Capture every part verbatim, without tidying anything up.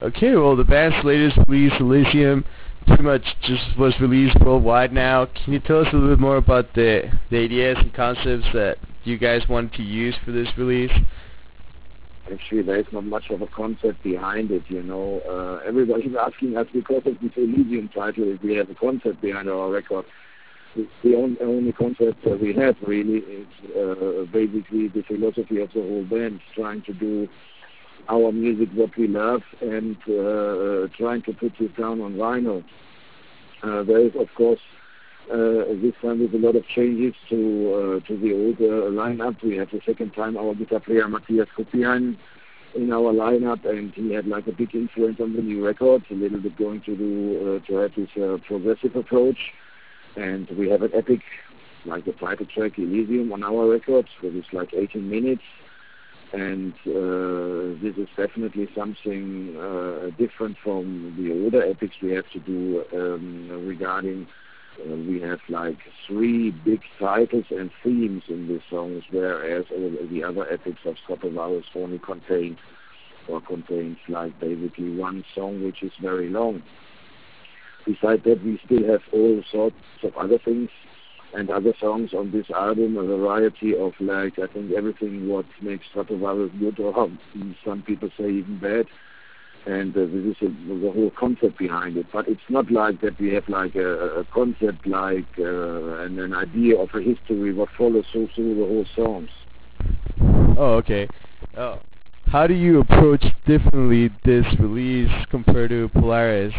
Okay, well, the band's latest release, Elysium, pretty much just was released worldwide now. Can you tell us a little bit more about the, the ideas and concepts that you guys wanted to use for this release? Actually, there is not much of a concept behind it, you know. Uh, everybody's asking us because of this Elysium title if we have a concept behind our record. It's the only, only concept that we have, really, is uh, basically the philosophy of the whole band, trying to do our music what we love and uh, trying to put it down on vinyl. Uh, there is, of course, uh, this time with a lot of changes to uh, to the old uh, lineup. We have the second time our guitar player Matthias Kopian in our lineup, and he had like a big influence on the new records, a little bit going to do uh, to have this uh, progressive approach. And we have an epic, like the title track Elysium on our records, which is like eighteen minutes. And uh, this is definitely something uh, different from the older epics we have to do um, regarding, uh, we have like three big titles and themes in these songs, whereas all the other epics of Stratovarius only contained or contains like basically one song which is very long. Besides that, we still have all sorts of other things and other songs on this album, a variety of like, I think everything what makes Stratovarius good, or some people say even bad, and uh, this is a, the whole concept behind it. But it's not like that we have like a, a concept like uh, and an idea of a history what follows through, through the whole songs. Oh, okay. Oh, how do you approach differently this release compared to Polaris?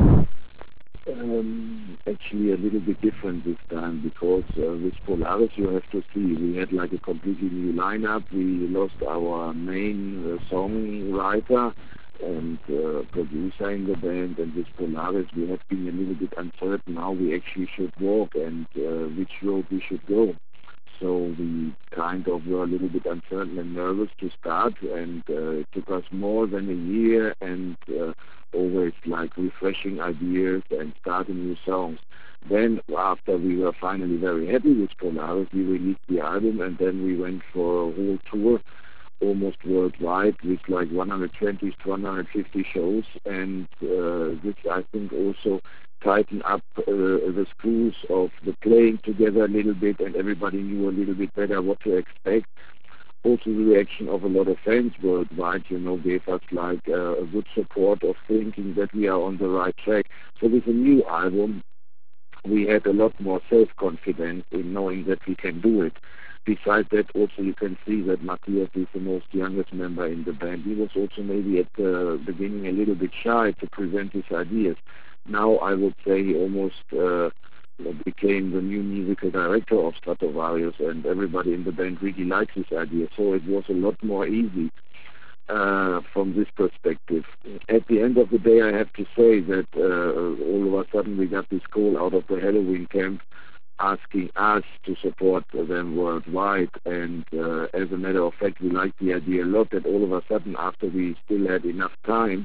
Um, actually a little bit different this time, because uh, with Polaris you have to see, we had like a completely new lineup. We lost our main uh, songwriter and uh, producer in the band, and with Polaris we have been a little bit uncertain how we actually should walk and uh, which road we should go. So we kind of were a little bit uncertain and nervous to start, and uh, it took us more than a year and uh, always like refreshing ideas and starting new songs. Then after we were finally very happy with Polaris, we released the album, and then we went for a whole tour almost worldwide with like one hundred twenty to one hundred fifty shows, and uh, this I think also tighten up uh, the screws of the playing together a little bit, and everybody knew a little bit better what to expect. Also the reaction of a lot of fans worldwide, you know, gave us like uh, a good support of thinking that we are on the right track. So with a new album, we had a lot more self-confidence in knowing that we can do it. Besides that, also you can see that Matthias is the most youngest member in the band. He was also maybe at the beginning a little bit shy to present his ideas. Now I would say he almost uh, became the new musical director of Stratovarius, and everybody in the band really likes his idea. So it was a lot more easy uh, from this perspective. At the end of the day, I have to say that uh, all of a sudden we got this call out of the Halloween camp asking us to support them worldwide, and uh, as a matter of fact, we liked the idea a lot, that all of a sudden, after we still had enough time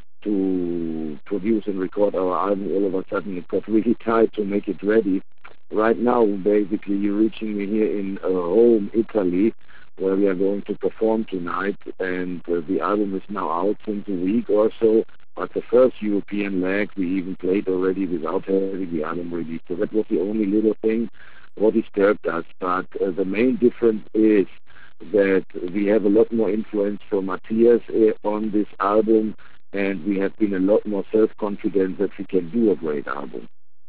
to produce and record our album, all of a sudden it got really tight to make it ready. Right now, basically, you're reaching me here in uh, Rome, Italy, where we are going to perform tonight, and uh, the album is now out since a week or so, but the first European leg we even played already without having the album released. So that was the only little thing what disturbed us. But uh, the main difference is that we have a lot more influence from Matthias uh, on this album, and we have been a lot more self-confident that we can do a great album.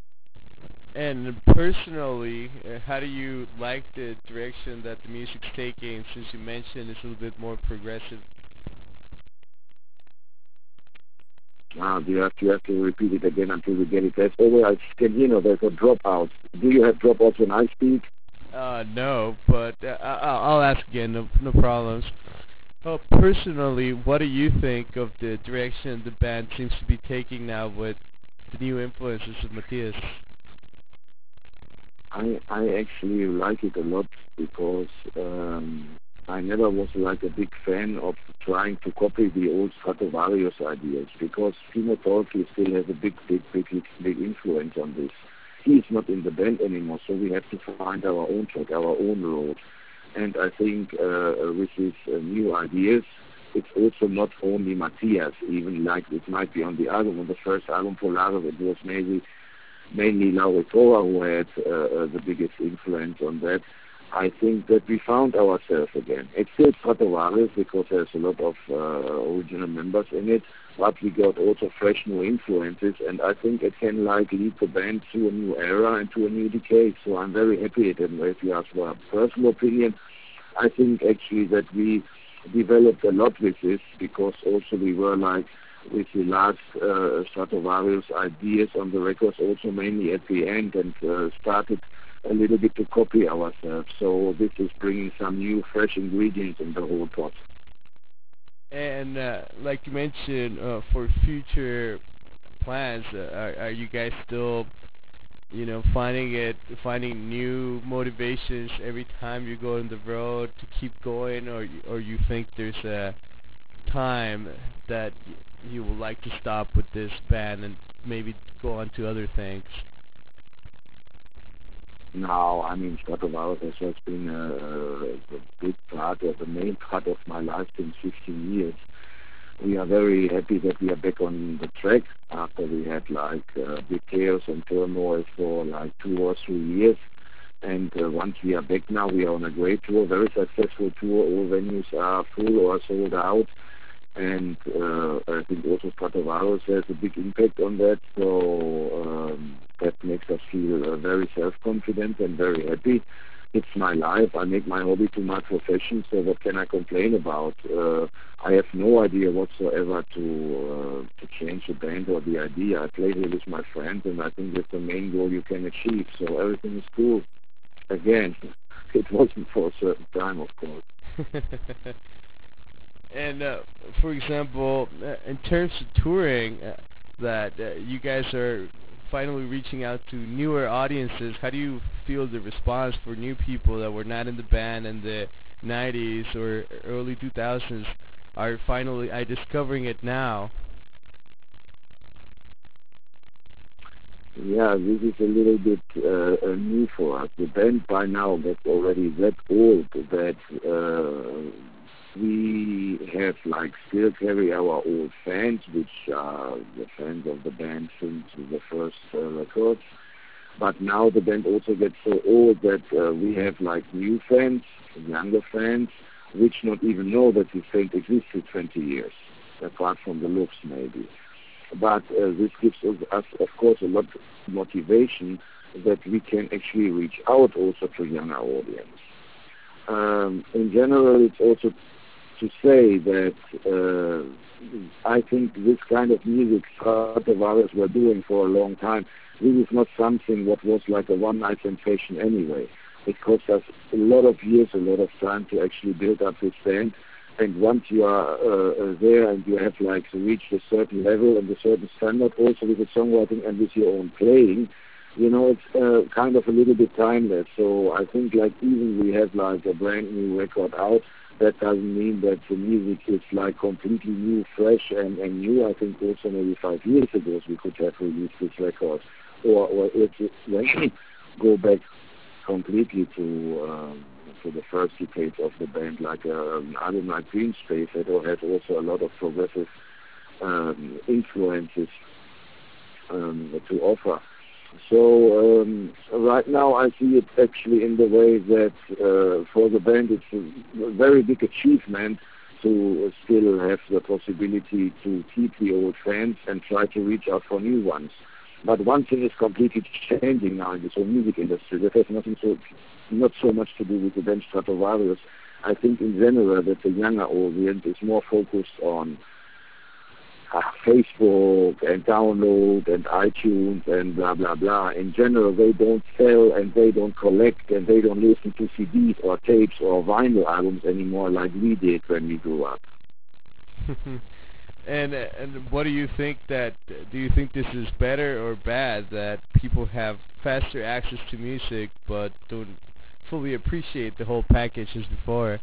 And personally, uh, how do you like the direction that the music's taking, since you mentioned it's a little bit more progressive? Ah, you have to, you have to repeat it again until we get it. There's always, I can, you know, there's a dropout. Do you have dropouts when I speak? Uh, no, but uh, I- I'll ask again, no, no problems. Well, personally, what do you think of the direction the band seems to be taking now with the new influences of Matthias? I I actually like it a lot, because um, I never was like a big fan of trying to copy the old Stratovarius ideas, because Timo Tolkki still has a big, big, big, big influence on this. He is not in the band anymore, so we have to find our own track, our own road. And I think uh, with his uh, new ideas, it's also not only Matthias, even like it might be on the album, on the first album, Polaris, it was maybe mainly Lauri Thora who had uh, uh, the biggest influence on that. I think that we found ourselves again. It's still Stratovarius because there's a lot of uh, original members in it, but we got also fresh new influences, and I think it can like lead the band to a new era and to a new decade. So I'm very happy at it. And if you ask for a personal opinion, I think actually that we developed a lot with this because also we were like with the last uh, Stratovarius ideas on the records also mainly at the end and uh, started a little bit to copy ourselves. So this is bringing some new fresh ingredients in the whole pot. And uh, like you mentioned, uh, for future plans, uh, are, are you guys still, you know, finding it, finding new motivations every time you go on the road to keep going, or or you think there's a time that you would like to stop with this band and maybe go on to other things? Now, I mean, Stratovarius has been a, a big part, or the main part of my life since fifteen years. We are very happy that we are back on the track after we had like uh, big chaos and turmoil for like two or three years. And uh, once we are back now, we are on a great tour, very successful tour. All venues are full or sold out. And uh, I think also Stratovarius has a big impact on that. So um, that makes us feel uh, very self-confident and very happy. It's my life. I make my hobby to my profession, so what can I complain about? Uh, I have no idea whatsoever to uh, to change the band or the idea. I play here with my friends, and I think that's the main goal you can achieve. So everything is cool. Again, it wasn't for a certain time, of course. And uh, for example, uh, in terms of touring, uh, that uh, you guys are finally reaching out to newer audiences. How do you feel the response for new people that were not in the band in the nineties or early two thousands are finally are discovering it now? Yeah, this is a little bit uh, uh, new for us. The band by now gets already that old that uh, we have like still carry our old fans, which are the fans of the band since the first uh, records. But now the band also gets so old that uh, we have like new fans, younger fans, which not even know that this band existed twenty years, apart from the looks maybe. But uh, this gives us, of course, a lot of motivation that we can actually reach out also to younger audience. Um, in general, it's also to say that uh, I think this kind of music Stratovarius were doing for a long time, this is not something what was like a one-night sensation anyway. It cost us a lot of years, a lot of time to actually build up this band. And once you are uh, there and you have like reached a certain level and a certain standard also with the songwriting and with your own playing, you know, it's uh, kind of a little bit timeless. So I think like even we have like a brand new record out, that doesn't mean that the music is like completely new, fresh and, and new. I think also maybe five years ago we could have released this record. Or, or if it go back completely to um, to the first decades of the band, like uh, an album like Green Space, that has also a lot of progressive um, influences um, to offer. So um, right now I see it actually in the way that uh, for the band it's a very big achievement to still have the possibility to keep the old fans and try to reach out for new ones. But one thing is completely changing now in this whole music industry. That has nothing so, not so much to do with the band Stratovarius. I think in general that the younger audience is more focused on uh, Facebook and download and iTunes and blah, blah, blah. In general, they don't sell and they don't collect and they don't listen to C Ds or tapes or vinyl albums anymore like we did when we grew up. And and what do you think that, do you think this is better or bad that people have faster access to music but don't fully appreciate the whole package as before?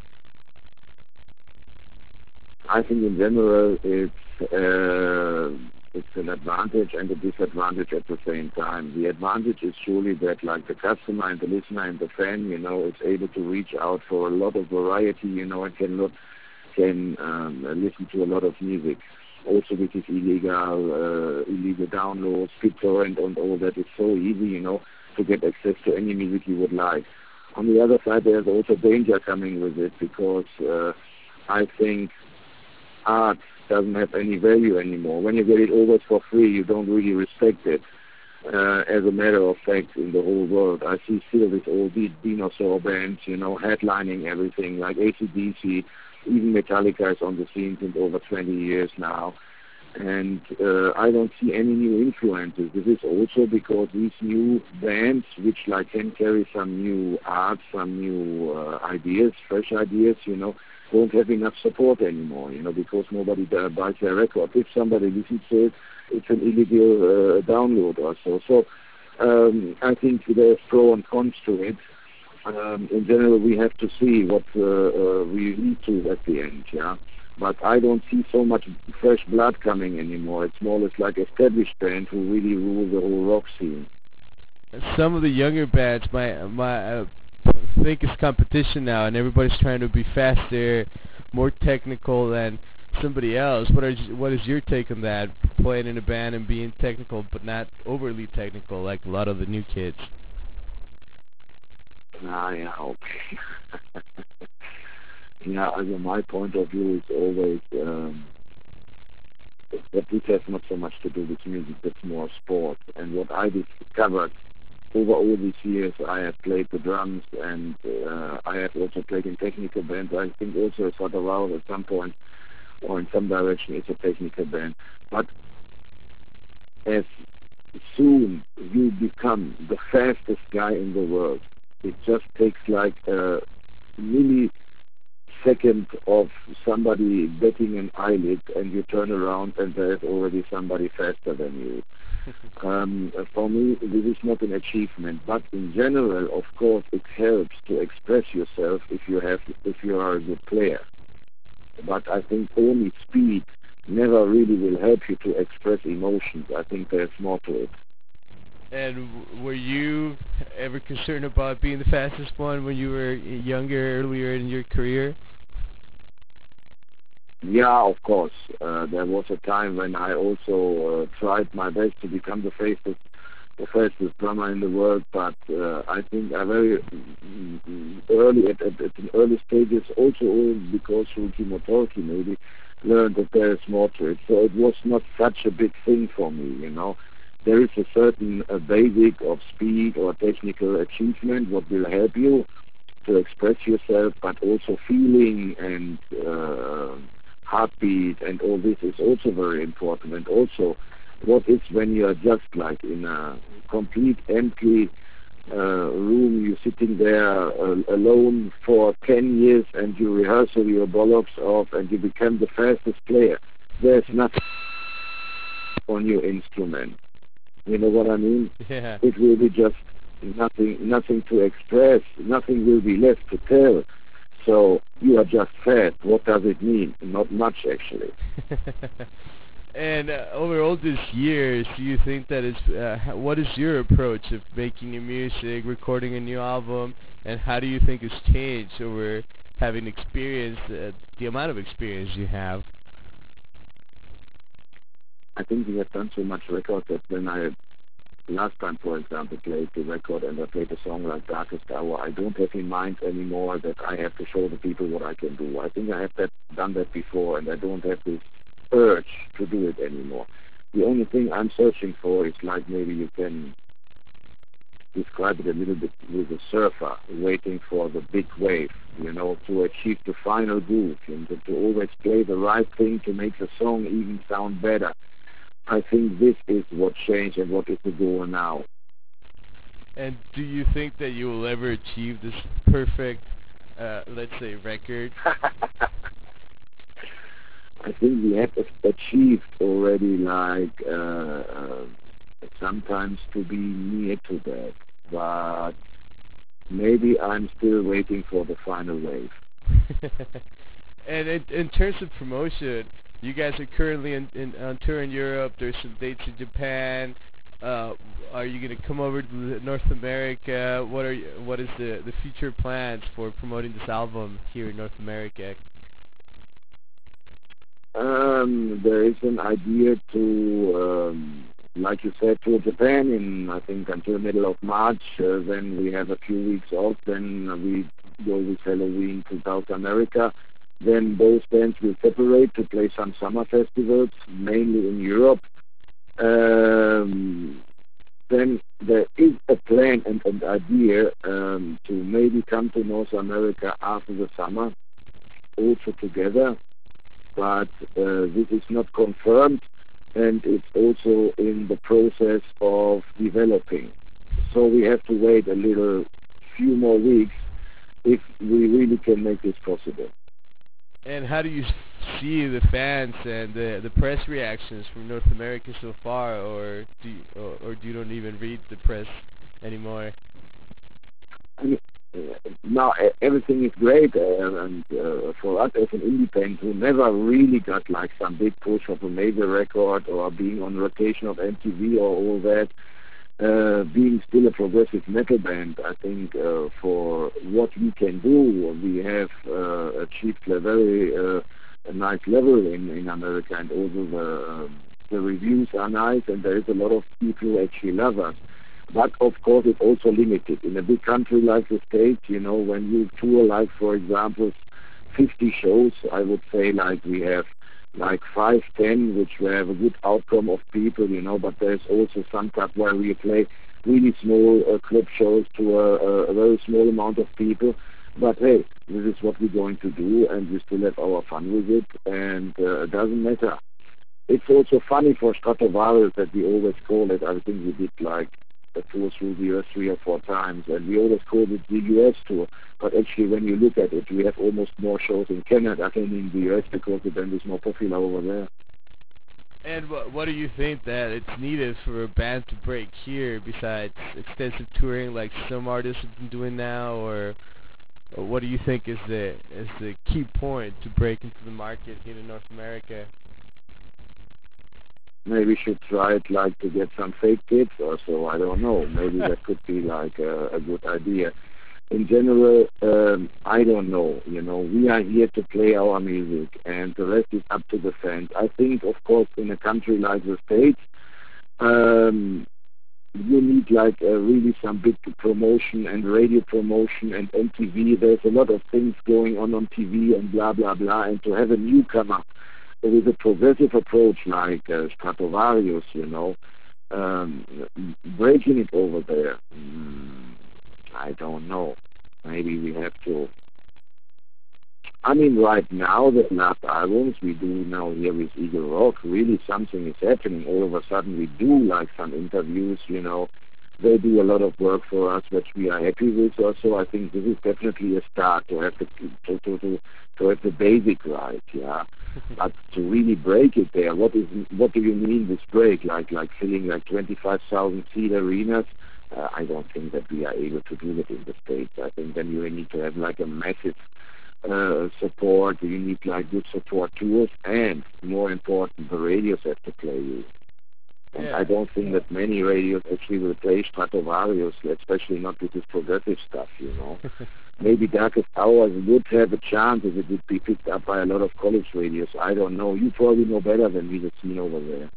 I think in general it's uh, it's an advantage and a disadvantage at the same time. The advantage is surely that like the customer and the listener and the fan, you know, is able to reach out for a lot of variety, you know, and can look can um, listen to a lot of music. Also with this illegal, uh, illegal downloads, BitTorrent and all that, it's so easy, you know, to get access to any music you would like. On the other side, there's also danger coming with it, because uh, I think art doesn't have any value anymore. When you get it always for free, you don't really respect it. Uh, as a matter of fact, in the whole world, I see still this old dinosaur bands, you know, headlining everything, like A C D C, even Metallica is on the scene since over twenty years now. And uh, I don't see any new influences. This is also because these new bands, which like can carry some new art, some new uh, ideas, fresh ideas, you know, don't have enough support anymore, you know, because nobody uh, buys their record. If somebody listens to it, it's an illegal uh, download or so. So um, I think there's pros and cons to it. Um, in general, we have to see what uh, uh, we lead to at the end, yeah. But I don't see so much fresh blood coming anymore. It's more or less like established bands who really rule the whole rock scene. Some of the younger bands might, might uh, think it's competition now, and everybody's trying to be faster, more technical than somebody else. What are what is your take on that? Playing in a band and being technical, but not overly technical, like a lot of the new kids. Ah, yeah, okay. Yeah, also my point of view is always um, that this has not so much to do with music, that's more sport. And what I discovered over all these years, I have played the drums, and uh, I have also played in technical bands. I think also Sotterau at some point, or in some direction, is a technical band. But as soon you become the fastest guy in the world, it just takes like a millisecond of somebody betting an eyelid, and you turn around and there's already somebody faster than you. Um, for me, this is not an achievement, but in general, of course, it helps to express yourself if you have, if you are a good player. But I think only speed never really will help you to express emotions. I think there's more to it. And were you ever concerned about being the fastest one when you were younger, earlier in your career? Yeah, of course. Uh, there was a time when I also uh, tried my best to become the fastest, the fastest drummer in the world. But uh, I think I very mm, early, at, at, at an early stages, also because through chemotherapy maybe, learned that there is more to it. So it was not such a big thing for me, you know. There is a certain uh, basic of speed or technical achievement what will help you to express yourself, but also feeling and uh, heartbeat and all this is also very important. And also what is when you are just like in a complete empty uh, room, you're sitting there uh, alone for ten years and you rehearse your bollocks off and you become the fastest player. There's nothing on your instrument. You know what I mean? Yeah. It will be just nothing, nothing to express. Nothing will be left to tell. So you are just fast. What does it mean? Not much, actually. And uh, over all these years, do you think that is uh, what is your approach of making new music, recording a new album, and how do you think it's changed over having experienced uh, the amount of experience you have? I think we have done so much record that when I last time, for example, played the record and I played a song like Darkest Hour, I don't have in mind anymore that I have to show the people what I can do. I think I have that, done that before, and I don't have this urge to do it anymore. The only thing I'm searching for is like maybe you can describe it a little bit with a surfer waiting for the big wave, you know, to achieve the final groove and to, to always play the right thing to make the song even sound better. I think this is what changed and what is the goal now. And do you think that you will ever achieve this perfect, uh, let's say, record? I think we have achieved already, like, uh, uh, sometimes to be near to that. But maybe I'm still waiting for the final wave. And in, in terms of promotion, you guys are currently in, in, on tour in Europe. There's some dates in Japan. Uh, are you going to come over to North America? What are you, what is the, the future plans for promoting this album here in North America? Um, there is an idea to, um, like you said, to Japan in, I think, until middle of March. Uh, then we have a few weeks off. Then we go with Halloween to South America. Then those bands will separate to play some summer festivals, mainly in Europe. Um, then there is a plan and an idea um, to maybe come to North America after the summer, also together. But uh, this is not confirmed, and it's also in the process of developing. So we have to wait a little, few more weeks if we really can make this possible. And how do you see the fans and the the press reactions from North America so far, or do you, or, or do you don't even read the press anymore? I mean, uh, now uh, everything is great, uh, and uh, for us as an independent who never really got like some big push of a major record or being on rotation of M T V or all that, uh, being still a progressive metal band, I think uh, for what we can do, we have uh, achieved a very uh, a nice level in, in America, and also the, um, the reviews are nice, and there is a lot of people who actually love us. But of course, it's also limited. In a big country like the States, you know, when you tour, like for example, fifty shows, I would say like we have like five, ten, which we have a good outcome of people, you know. But there's also some stuff where we play really small uh, club shows to a, a very small amount of people. But hey, this is what we're going to do, and we still have our fun with it, and uh, it doesn't matter. It's also funny for Stratovarius that we always call it. I think we did like a tour through the U S three or four times, and we always called it the U S tour. But actually, when you look at it, we have almost more shows in Canada than in the U S because the band is more popular over there. And what what do you think that it's needed for a band to break here, besides extensive touring like some artists have been doing now, or, or what do you think is the is the key point to break into the market here in North America? Maybe we should try it like to get some fake kids or so. I don't know. Maybe that could be like a, a good idea. In general, um, I don't know. You know, we are here to play our music, and the rest is up to the fans. I think, of course, in a country like the States, um, you need like uh, really some big promotion and radio promotion and M T V. There's a lot of things going on on T V and blah blah blah. And to have a newcomer with a progressive approach like uh, Stratovarius, you know, um, breaking it over there, mm, I don't know. Maybe we have to. I mean, right now, the last albums we do now here with Eagle Rock, really something is happening. All of a sudden, we do like some interviews, you know. They do a lot of work for us, which we are happy with. Also, I think this is definitely a start to have the to to to, to have the basic right, yeah. But to really break it there, what is what do you mean with break? Like like filling like twenty-five thousand seat arenas? Uh, I don't think that we are able to do that in the States. I think then you need to have like a massive uh, support. You need like good support tours, and more important, the radios have to play you. And Yeah. I don't think that many radios actually will play Stratovarius, especially not with this progressive stuff, you know. Maybe Darkest Hours would have a chance if it would be picked up by a lot of college radios. I don't know. You probably know better than me, the scene over there.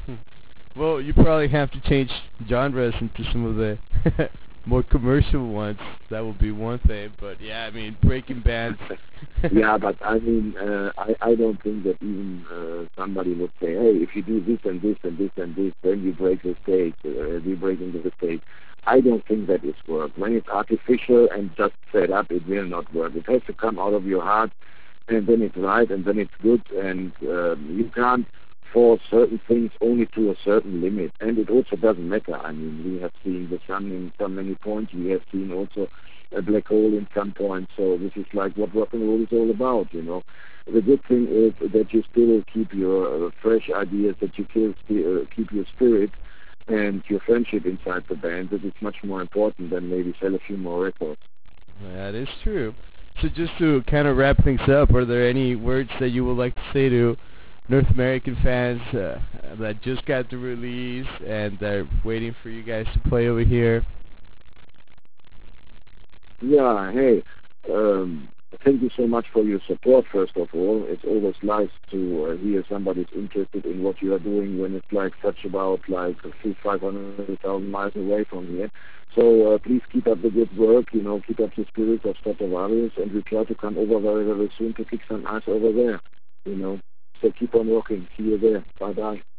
Well, you probably have to change genres into some of the more commercial ones. That would be one thing. But yeah, I mean, breaking bands. Yeah, but I mean, uh, I, I don't think that even uh, somebody would say, hey, if you do this and this and this and this, then you break the stage, uh, you break into the stage. I don't think that is work. When it's artificial and just set up, it will not work. It has to come out of your heart, and then it's right, and then it's good, and um, you can't force certain things only to a certain limit. And it also doesn't matter. I mean, we have seen the sun in so many points. We have seen also a black hole in some points. So this is like what rock and roll is all about, you know. The good thing is that you still keep your uh, fresh ideas, that you keep, uh, keep your spirit and your friendship inside the band. That is much more important than maybe sell a few more records. That is true. So just to kind of wrap things up, are there any words that you would like to say to North American fans uh, that just got the release and they're waiting for you guys to play over here? Yeah, hey, um, thank you so much for your support, first of all. It's always nice to uh, hear somebody's interested in what you are doing when it's like such about like five hundred thousand miles away from here. So uh, please keep up the good work, you know, keep up the spirit of Stratovarius, and we try to come over very, very soon to kick some ass over there, you know. So keep on rocking. See you there. Bye-bye.